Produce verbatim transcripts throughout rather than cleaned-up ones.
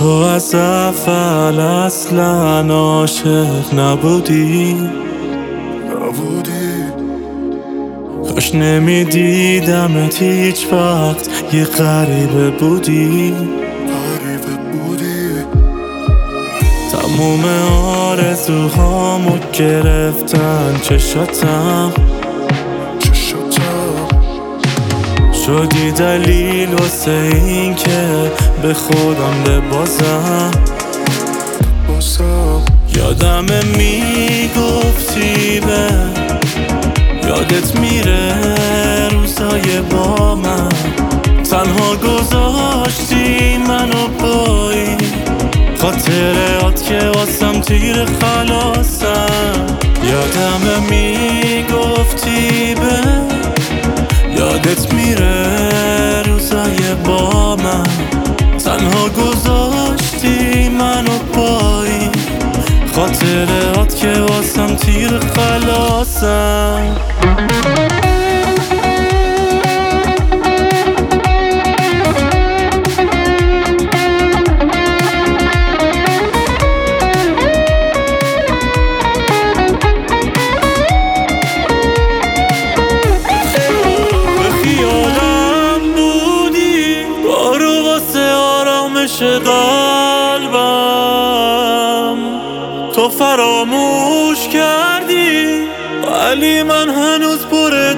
تو از اول اصلا عاشق نبودی نبودی کاش نمیدیدمت هیچ وقت، یه غریبه بودی غریبه بودی تموم آرزوهامو گرفتن چشاتم، چشاتم شدی دلیل واسه این که به خودم ببازم بازم یادم میگفتی به یادت میره روزای با من تنها گذاشتی منو پایی، خاطرات که واسم تیر خلاصم. یادم میگفتی به یادت میره روزای با من تنها گذاشتی منو پایی، خاطرات که واسم تیر خلاصم. قلبم تو فراموش کردی ولی من هنوز پر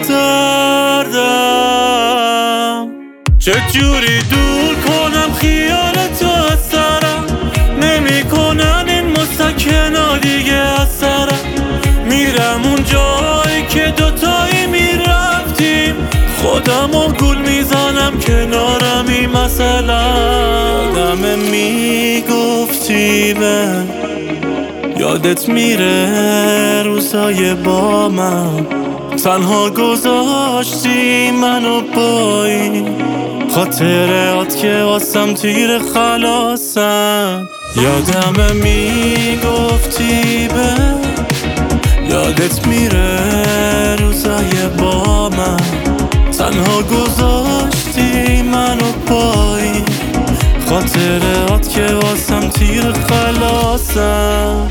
دردم. چجوری دور کنم خیالتو از سرم، نمی کنن این مسکنا دیگه از سرم. میرم اون جایی که دوتایی میرفتیم، خودمو گول میزنم کنارمی مثلا. یادم میگفتی به یادت میره روزای با من تنها گذاشتی منو پایی، خاطرات که واسم تیر خلاصم. یادم میگفتی به یادت میره روزای با من تنها گذاشتی منو پایی، خاطرات که واسم تیر خلاصم.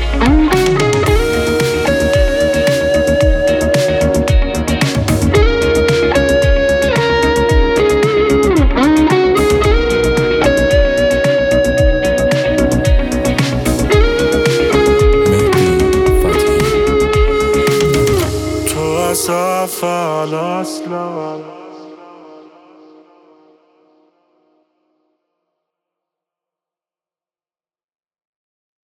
تو از اول اصلا